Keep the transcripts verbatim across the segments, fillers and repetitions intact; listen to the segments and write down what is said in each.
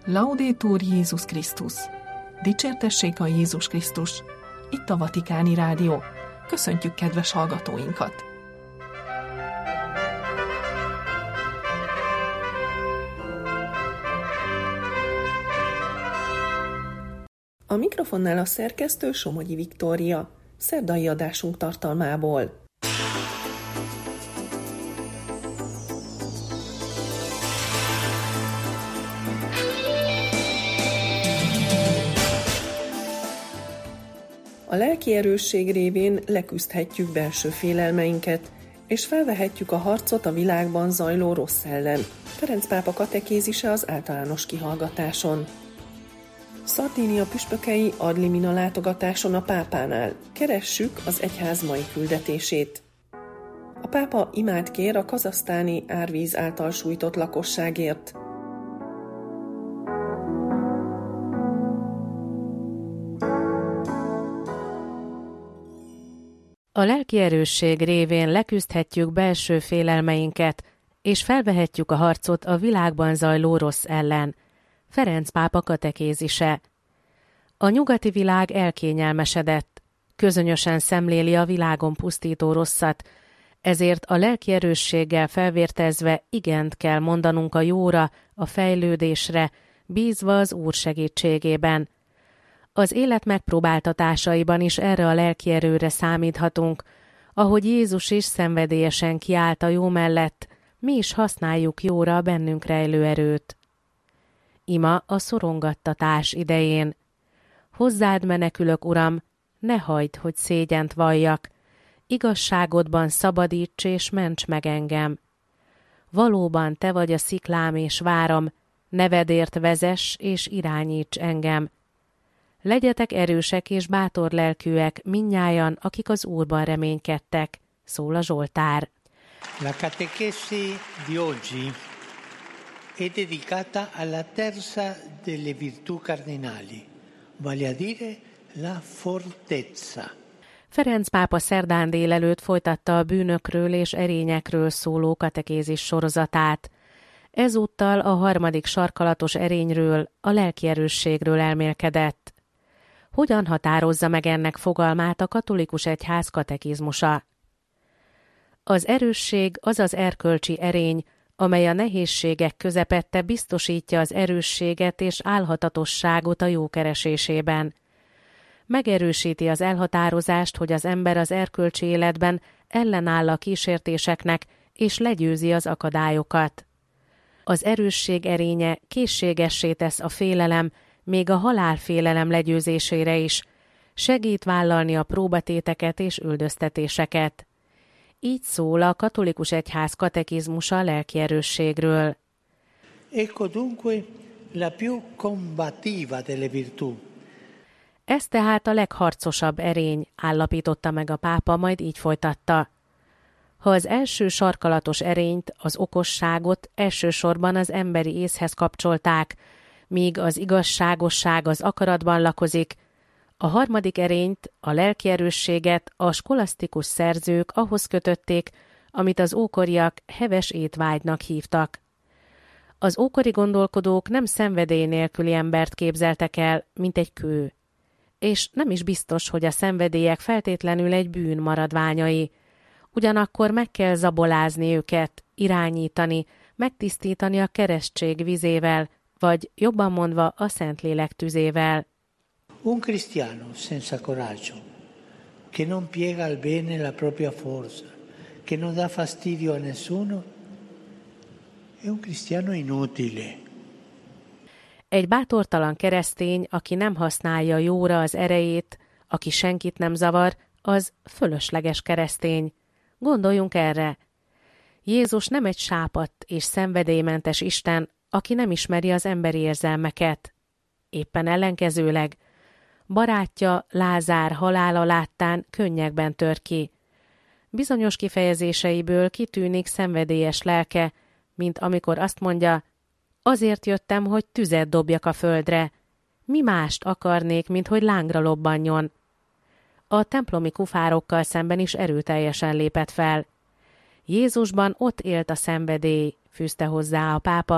Laudetur Jézus Krisztus! Dicsértessék a Jézus Krisztus! Itt a Vatikáni Rádió. Köszöntjük kedves hallgatóinkat! A mikrofonnál a szerkesztő Somogyi Viktória. Szerdai adásunk tartalmából. A lelki erősség révén leküzdhetjük belső félelmeinket, és felvehetjük a harcot a világban zajló rossz ellen. Ferenc pápa katekézise az általános kihallgatáson. Szardínia püspökei ad limina látogatáson a pápánál. Keressük az egyház mai küldetését. A pápa imát kér a kazahsztáni árvíz által sújtott lakosságért. A lelki erősség révén leküzdhetjük belső félelmeinket, és felvehetjük a harcot a világban zajló rossz ellen. Ferenc pápa katekézise. A nyugati világ elkényelmesedett, közönösen szemléli a világon pusztító rosszat, ezért a lelki erősséggel felvértezve igent kell mondanunk a jóra, a fejlődésre, bízva az Úr segítségében. Az élet megpróbáltatásaiban is erre a lelki erőre számíthatunk, ahogy Jézus is szenvedélyesen kiállt a jó mellett, mi is használjuk jóra a bennünk rejlő erőt. Ima a szorongattatás idején. Hozzád menekülök, Uram, ne hagyd, hogy szégyent valljak, igazságodban szabadíts és ments meg engem. Valóban te vagy a sziklám és váram, nevedért vezess és irányíts engem. Legyetek erősek és bátor lelkűek mindnyájan, akik az Úrban reménykedtek, szól a Zsoltár. La catechesi di oggi è dedicata alla terza delle virtù cardinali, vale a dire la fortezza. Ferenc pápa szerdán délelőtt folytatta a bűnökről és erényekről szóló katekézis sorozatát. Ezúttal a harmadik sarkalatos erényről, a lelki erősségről elmélkedett. Hogyan határozza meg ennek fogalmát a katolikus egyház katekizmusa? Az erősség az az erkölcsi erény, amely a nehézségek közepette biztosítja az erősséget és álhatatosságot a jó keresésében. Megerősíti az elhatározást, hogy az ember az erkölcsi életben ellenáll a kísértéseknek és legyőzi az akadályokat. Az erősség erénye készségessé tesz a félelem, még a halálfélelem legyőzésére is, segít vállalni a próbatéteket és üldöztetéseket. Így szól a katolikus egyház katekizmusa a lelki erősségről. Ecco dunque la più combattiva delle virtù. Ez tehát a legharcosabb erény, állapította meg a pápa, majd így folytatta. Ha az első sarkalatos erényt, az okosságot elsősorban az emberi észhez kapcsolták, míg az igazságosság az akaratban lakozik, a harmadik erényt, a lelki erősséget a skolasztikus szerzők ahhoz kötötték, amit az ókoriak heves étvágynak hívtak. Az ókori gondolkodók nem szenvedély nélküli embert képzeltek el, mint egy kő. És nem is biztos, hogy a szenvedélyek feltétlenül egy bűn maradványai. Ugyanakkor meg kell zabolázni őket, irányítani, megtisztítani a keresztség vizével, vagy jobban mondva a Szentlélek tüzével. Un cristiano senza coraggio, che non piega al bene la propria forza, che non dà fastidio a nessuno, è un cristiano inutile. Egy bátortalan keresztény, aki nem használja jóra az erejét, aki senkit nem zavar, az fölösleges keresztény. Gondoljunk erre. Jézus nem egy sápadt és szenvedélymentes Isten, aki nem ismeri az emberi érzelmeket. Éppen ellenkezőleg, barátja Lázár halála láttán könnyekben tör ki. Bizonyos kifejezéseiből kitűnik szenvedélyes lelke, mint amikor azt mondja, azért jöttem, hogy tüzet dobjak a földre. Mi mást akarnék, mint hogy lángra lobbanjon? A templomi kufárokkal szemben is erőteljesen lépett fel. Jézusban ott élt a szenvedély, fűzte hozzá a pápa,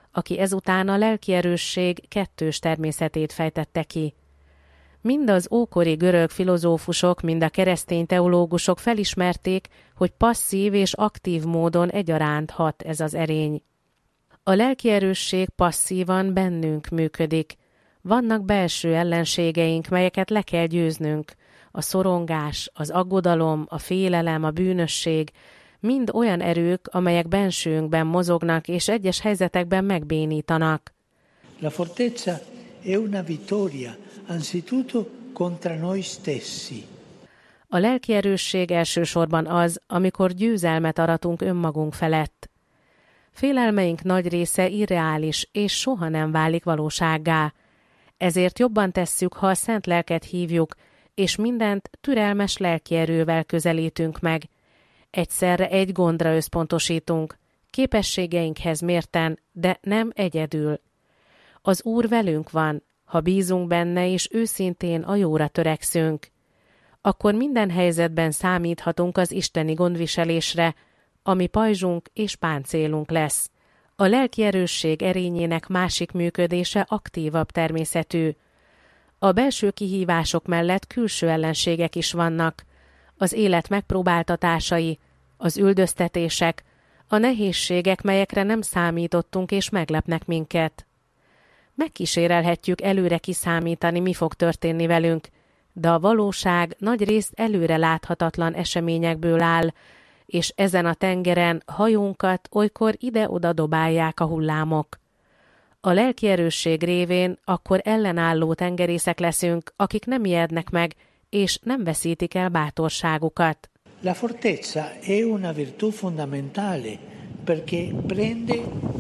aki ezután a lelkierősség kettős természetét fejtette ki. Mind az ókori görög filozófusok, mind a keresztény teológusok felismerték, hogy passzív és aktív módon egyaránt hat ez az erény. A lelkierősség passzívan bennünk működik. Vannak belső ellenségeink, melyeket le kell győznünk. A szorongás, az aggodalom, a félelem, a bűnösség, mind olyan erők, amelyek bensőnkben mozognak és egyes helyzetekben megbénítanak. La fortezza è una vittoria, anzitutto contra noi stessi. A lelkierősség elsősorban az, amikor győzelmet aratunk önmagunk felett. Félelmeink nagy része irreális és soha nem válik valósággá. Ezért jobban tesszük, ha a szent lelket hívjuk, és mindent türelmes lelkierővel közelítünk meg. Egyszerre egy gondra összpontosítunk, képességeinkhez mérten, de nem egyedül. Az Úr velünk van, ha bízunk benne és őszintén a jóra törekszünk. Akkor minden helyzetben számíthatunk az isteni gondviselésre, ami pajzsunk és páncélunk lesz. A lelkierősség erényének másik működése aktívabb természetű. A belső kihívások mellett külső ellenségek is vannak. Az élet megpróbáltatásai, az üldöztetések, a nehézségek, melyekre nem számítottunk és meglepnek minket. Megkísérelhetjük előre kiszámítani, mi fog történni velünk, de a valóság nagyrészt előre láthatatlan eseményekből áll, és ezen a tengeren hajónkat olykor ide-oda dobálják a hullámok. A lelkierősség révén akkor ellenálló tengerészek leszünk, akik nem ijednek meg, és nem veszítik el bátorságukat. La fortezza è una virtù fondamentale perché prende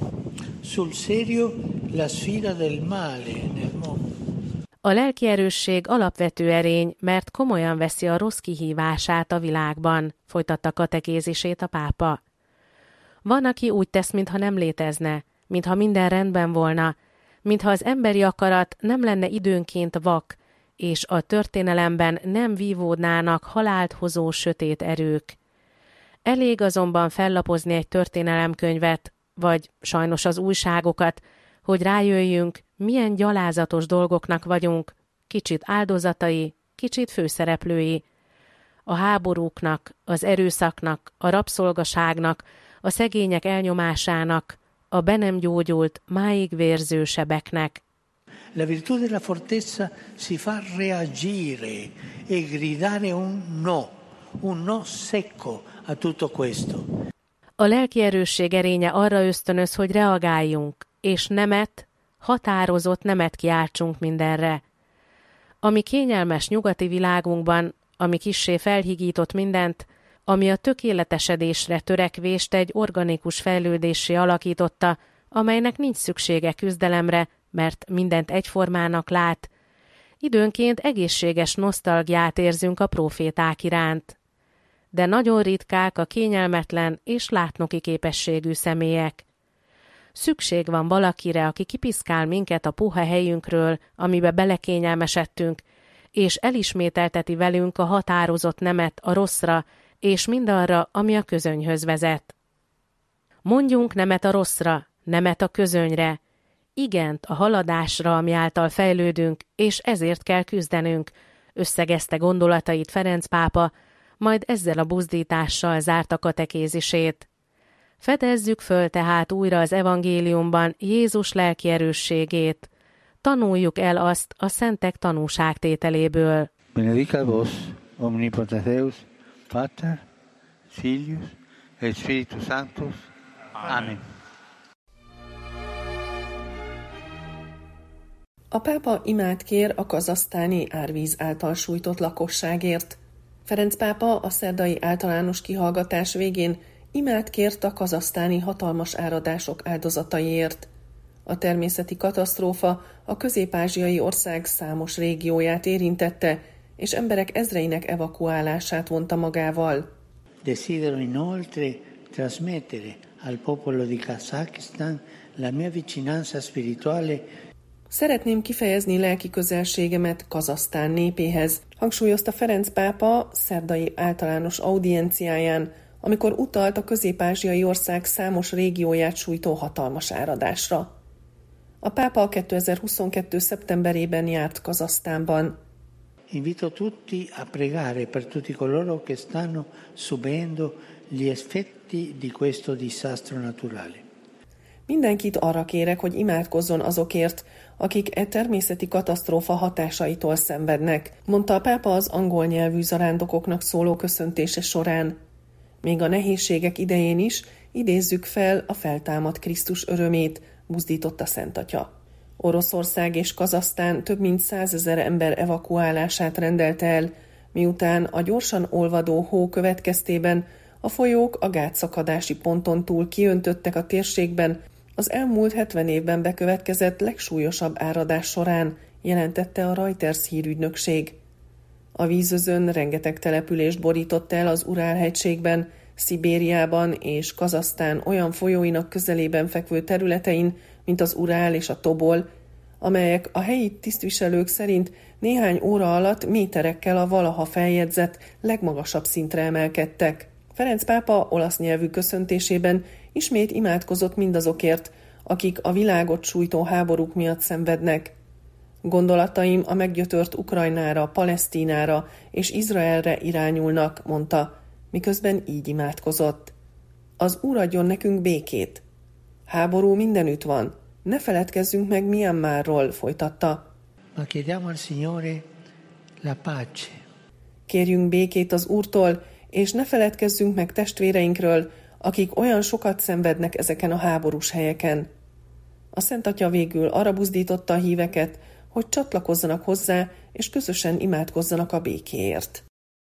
sul serio la sfida del male nel mondo. A lelkierősség alapvető erény, mert komolyan veszi a rossz kihívását a világban, folytatta katekézisét a pápa. Van, aki úgy tesz, mintha nem létezne, mintha minden rendben volna, mintha az emberi akarat nem lenne időnként vak, és a történelemben nem vívódnának halált hozó sötét erők. Elég azonban fellapozni egy történelemkönyvet, vagy sajnos az újságokat, hogy rájöjjünk, milyen gyalázatos dolgoknak vagyunk, kicsit áldozatai, kicsit főszereplői. A háborúknak, az erőszaknak, a rabszolgaságnak, a szegények elnyomásának, a be nem gyógyult, máig vérző sebeknek. La virtù della fortezza si fa reagire e gridare un no, un no secco a tutto questo. A lelkierősség erénye arra ösztönöz, hogy reagáljunk, és nemet, határozott nemet kiáltsunk mindenre. Ami kényelmes nyugati világunkban, ami kissé felhigított mindent, ami a tökéletesedésre törekvést egy organikus fejlődéssé alakította, amelynek nincs szüksége küzdelemre, mert mindent egyformának lát, időnként egészséges nosztalgiát érzünk a próféták iránt. De nagyon ritkák a kényelmetlen és látnoki képességű személyek. Szükség van valakire, aki kipiszkál minket a puha helyünkről, amibe belekényelmesedtünk, és elismételteti velünk a határozott nemet a rosszra, és mindarra, ami a közönyhöz vezet. Mondjunk nemet a rosszra, nemet a közönyre, igent a haladásra, ami által fejlődünk, és ezért kell küzdenünk, összegezte gondolatait Ferenc pápa, majd ezzel a buzdítással zárta katekézisét. Fedezzük föl tehát újra az evangéliumban Jézus lelki erősségét. Tanuljuk el azt a szentek tanúságtételéből. Benedicat vos, omnipotens Deus, Pater, Filius, et Spiritus Sanctus. Amen. A pápa imát kér a kazahsztáni árvíz által sújtott lakosságért. Ferenc pápa a szerdai általános kihallgatás végén imát kért a kazahsztáni hatalmas áradások áldozataiért. A természeti katasztrófa a közép-ázsiai ország számos régióját érintette, és emberek ezreinek evakuálását vonta magával. Desidero inoltre trasmettere al popolo di Kazakhstan la mia vicinanza spirituale. Szeretném kifejezni lelki közelségemet Kazahsztán népéhez, hangsúlyozta Ferenc pápa szerdai általános audienciáján, amikor utalt a közép-ázsiai ország számos régióját sújtó hatalmas áradásra. A pápa kétezer-huszonkettő. szeptemberében járt Kazahsztánban. Invito tutti a pregare per tutti coloro che stanno subendo gli effetti di questo disastro naturale. Mindenkit arra kérek, hogy imádkozzon azokért, akik e természeti katasztrófa hatásaitól szenvednek, mondta a pápa az angol nyelvű zarándokoknak szóló köszöntése során. Még a nehézségek idején is idézzük fel a feltámadt Krisztus örömét, buzdított a Szent Atya. Oroszország és Kazahsztán több mint százezer ember evakuálását rendelte el, miután a gyorsan olvadó hó következtében a folyók a gátszakadási ponton túl kiöntöttek a térségben az elmúlt hetven évben bekövetkezett legsúlyosabb áradás során, jelentette a Reuters hírügynökség. A vízözön rengeteg települést borított el az Urál-hegységben, Szibériában és Kazahsztán olyan folyóinak közelében fekvő területein, mint az Urál és a Tobol, amelyek a helyi tisztviselők szerint néhány óra alatt méterekkel a valaha feljegyzett legmagasabb szintre emelkedtek. Ferenc pápa olasz nyelvű köszöntésében ismét imádkozott mindazokért, akik a világot sújtó háborúk miatt szenvednek. Gondolataim a meggyötört Ukrajnára, Palesztínára és Izraelre irányulnak, mondta, miközben így imádkozott. Az Úr adjon nekünk békét. Háború mindenütt van. Ne feledkezzünk meg Myanmarról, folytatta. Ma chiediamo al Signore la pace. Kérjünk békét az Úrtól, és ne feledkezzünk meg testvéreinkről, akik olyan sokat szenvednek ezeken a háborús helyeken. A Szent Atya végül arra buzdította a híveket, hogy csatlakozzanak hozzá, és közösen imádkozzanak a békéért.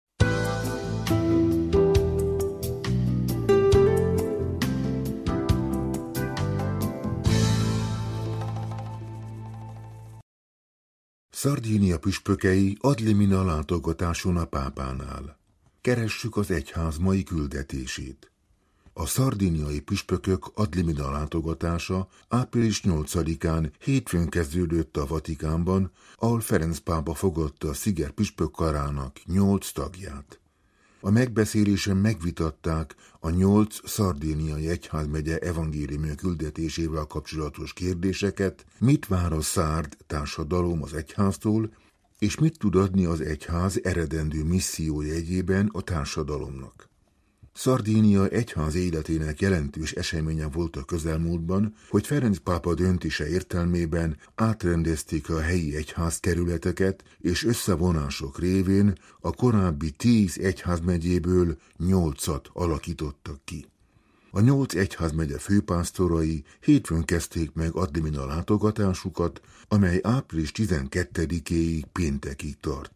Szardínia püspökei ad limina látogatáson a pápánál. Keressük az egyház mai küldetését. A szardíniai püspökök ad limina látogatása április nyolcadikán hétfőn kezdődött a Vatikánban, ahol Ferenc pápa fogadta a sziget püspökkarának nyolc tagját. A megbeszélésen megvitatták a nyolc szardíniai egyházmegye evangéliumi küldetésével kapcsolatos kérdéseket, mit vár a szárd társadalom az egyháztól, és mit tud adni az egyház eredendő misszió jegyében a társadalomnak. Szardínia egyház életének jelentős eseménye volt a közelmúltban, hogy Ferenc pápa döntése értelmében átrendezték a helyi egyházkerületeket, és összevonások révén a korábbi tíz egyházmegyéből nyolcat alakítottak ki. A nyolc egyházmegye főpásztorai hétfőn kezdték meg ad limina látogatásukat, amely április tizenkettedikéig péntekig tart.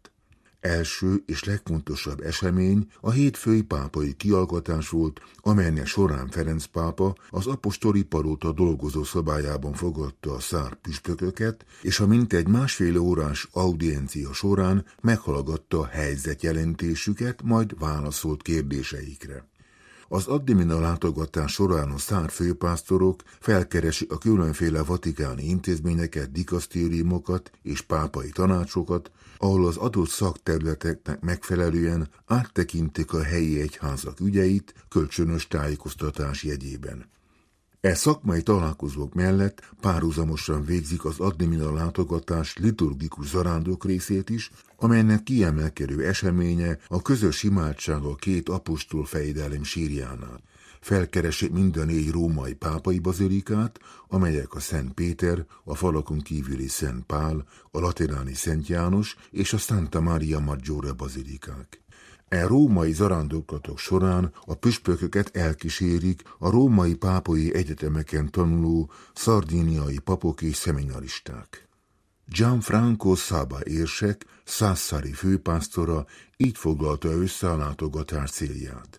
Első és legfontosabb esemény a hétfői pápai kiallgatás volt, amelynek során Ferenc pápa az apostoli palota dolgozó szobájában fogadta a szárd püspököket, és a mintegy másfél órás audiencia során meghallgatta a helyzetjelentésüket, majd válaszolt kérdéseikre. Az ad limina látogatás során a szárd főpásztorok felkeresik a különféle vatikáni intézményeket, dikasztériumokat és pápai tanácsokat, ahol az adott szakterületeknek megfelelően áttekintik a helyi egyházak ügyeit kölcsönös tájékoztatás jegyében. E szakmai találkozók mellett párhuzamosan végzik az ad limina látogatás liturgikus zarándok részét is, amelynek kiemelkedő eseménye a közös imádság a két apostol fejedelem sírjánál. Felkeresik mind a négy római pápai bazilikát, amelyek a Szent Péter, a falakon kívüli Szent Pál, a lateráni Szent János és a Santa Maria Maggiore bazilikák. E római zarándoklatok során a püspököket elkísérik a római pápai egyetemeken tanuló szardíniai papok és szeminaristák. Gianfranco Saba érsek, Sassari főpásztora így foglalta össze a látogatás célját.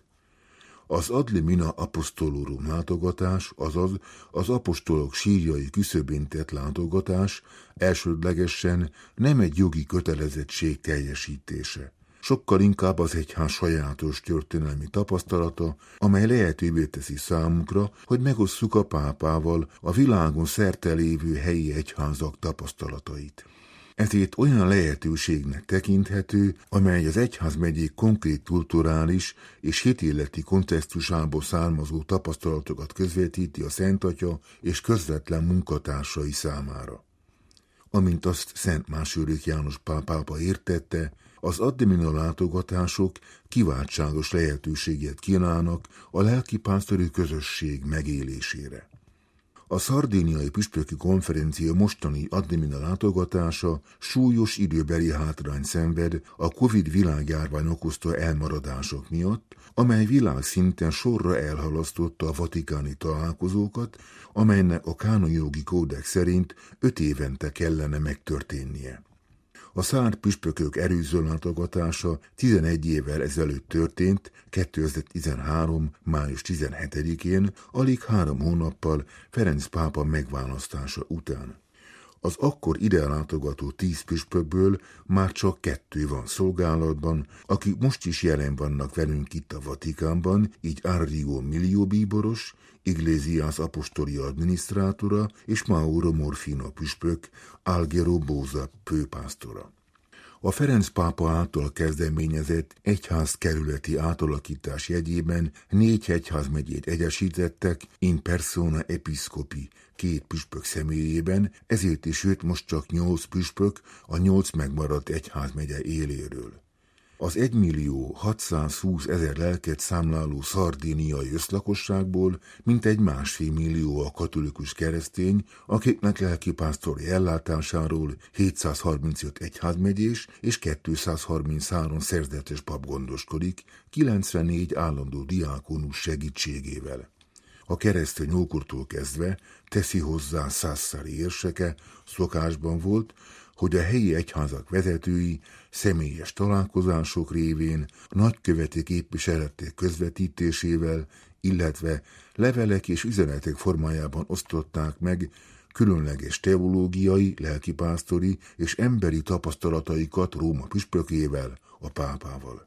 Az ad limina apostolorum látogatás, azaz az apostolok sírjai küszöbén tett látogatás elsődlegesen nem egy jogi kötelezettség teljesítése. Sokkal inkább az egyház sajátos történelmi tapasztalata, amely lehetővé teszi számunkra, hogy megosszuk a pápával a világon szerte lévő helyi egyházak tapasztalatait. ezért olyan lehetőségnek tekinthető, amely az egyházmegyék konkrét kulturális és hitéleti kontextusából származó tapasztalatokat közvetíti a Szent Atya és közvetlen munkatársai számára. Amint azt Szent második János Pál pápa értette, az addimina látogatások kiváltságos lehetőséget kínálnak a lelkipásztori közösség megélésére. A szardíniai püspöki konferencia mostani addimina látogatása súlyos időbeli hátrányt szenved a Covid világjárvány okozta elmaradások miatt, amely világszinten sorra elhalasztotta a vatikáni találkozókat, amelynek a kánonjogi kódex szerint öt évente kellene megtörténnie. A szárd püspökök erőző látogatása tizenegy évvel ezelőtt történt, kétezer-tizenhárom. május tizenhetedikén, alig három hónappal Ferenc pápa megválasztása után. Az akkor ide látogató tíz püspökből már csak kettő van szolgálatban, akik most is jelen vannak velünk itt a Vatikánban, így Arrigo Millió bíboros, Iglesias apostoli adminisztrátora és Mauro Morfino püspök, Alghero Bóza főpásztora. A Ferenc pápa által kezdeményezett egyházkerületi átalakítás jegyében négy egyházmegyét egyesítettek in persona episcopi két püspök személyében, ezért is jött most csak nyolc püspök a nyolc megmaradt egyházmegye éléről. Az egymillió hatszázhúsz ezer lelket számláló szardíniai összlakosságból mintegy másfél millió a katolikus keresztény, akiknek lelkipásztori ellátásáról hétszázharmincöt egyházmegyés és kétszázharminchárom szerzetes pap gondoskodik, kilencvennégy állandó diákonus segítségével. A keresztény ókortól kezdve, teszi hozzá Sassari érseke, szokásban volt, hogy a helyi egyházak vezetői személyes találkozások révén, nagyköveti képviseletek közvetítésével, illetve levelek és üzenetek formájában osztották meg különleges teológiai, lelkipásztori és emberi tapasztalataikat Róma püspökével, a pápával.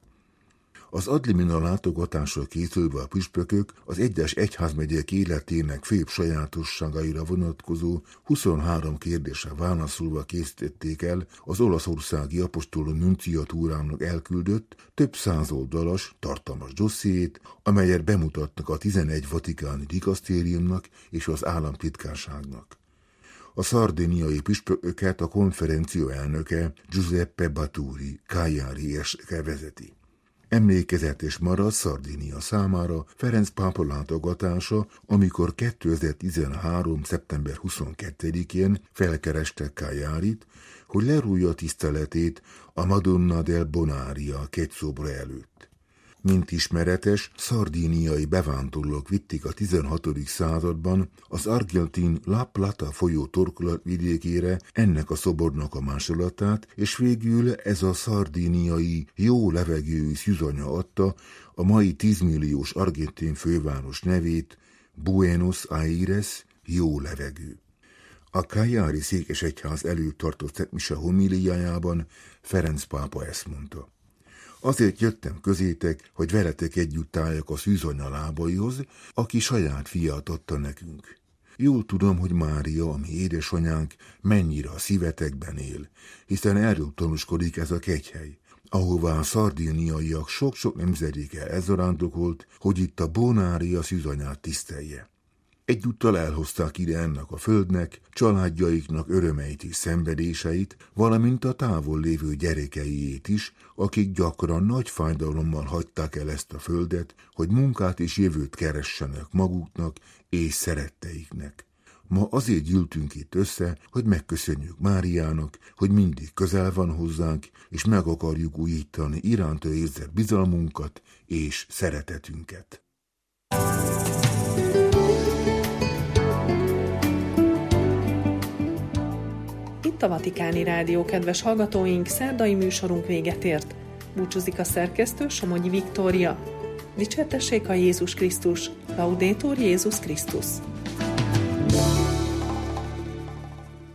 Az addimina látogatásra készülve a püspökök az egyes egyházmegyek életének főbb sajátosságaira vonatkozó huszonhárom kérdésre válaszolva készítették el az olaszországi apostoló nunciatúrának elküldött több száz oldalas, tartalmas dossziét, amelyet bemutatnak a tizenegy vatikáni dikasztériumnak és az államtitkárságnak. A szardiniai püspököket a konferencia elnöke Giuseppe Baturi, Cagliari érseke vezeti. Emlékezetes marad Szardinia számára Ferenc pápa látogatása, amikor kétezer-tizenhárom. szeptember huszonkettedikén felkereste Cagliarit, hogy lerújja tiszteletét a Madonna del Bonaria kegyszobra előtt. Mint ismeretes, szardíniai bevándorlók vitték a tizenhatodik században az argentin La Plata folyó torkolatvidékére ennek a szobornak a másolatát, és végül ez a szardíniai jó levegőű szűzanya adta a mai tízmilliós argentin főváros nevét, Buenos Aires, jó levegő. A Cagliari székesegyház előtt tartott szentmise homíliájában Ferenc pápa ezt mondta: azért jöttem közétek, hogy veletek együtt álljak a szűzanya lábaihoz, aki saját fiát adta nekünk. Jól tudom, hogy Mária, ami édesanyánk, mennyire a szívetekben él, hiszen erről tanúskodik ez a kegyhely, ahová a szardíniaiak sok-sok nemzedékkel elzarándokolt, hogy itt a Bonária szűzanyát tisztelje. Egyúttal elhozták ide ennek a földnek, családjaiknak örömeit és szenvedéseit, valamint a távol lévő gyerekeiét is, akik gyakran nagy fájdalommal hagyták el ezt a földet, hogy munkát és jövőt keressenek maguknak és szeretteiknek. Ma azért gyűltünk itt össze, hogy megköszönjük Máriának, hogy mindig közel van hozzánk, és meg akarjuk újítani iránta érzett bizalmunkat és szeretetünket. Itt a Vatikáni Rádió, kedves hallgatóink, szerdai műsorunk véget ért. Búcsúzik a szerkesztő, Somogyi Viktória. Dicsértessék a Jézus Krisztus! Laudetur Jézus Krisztus!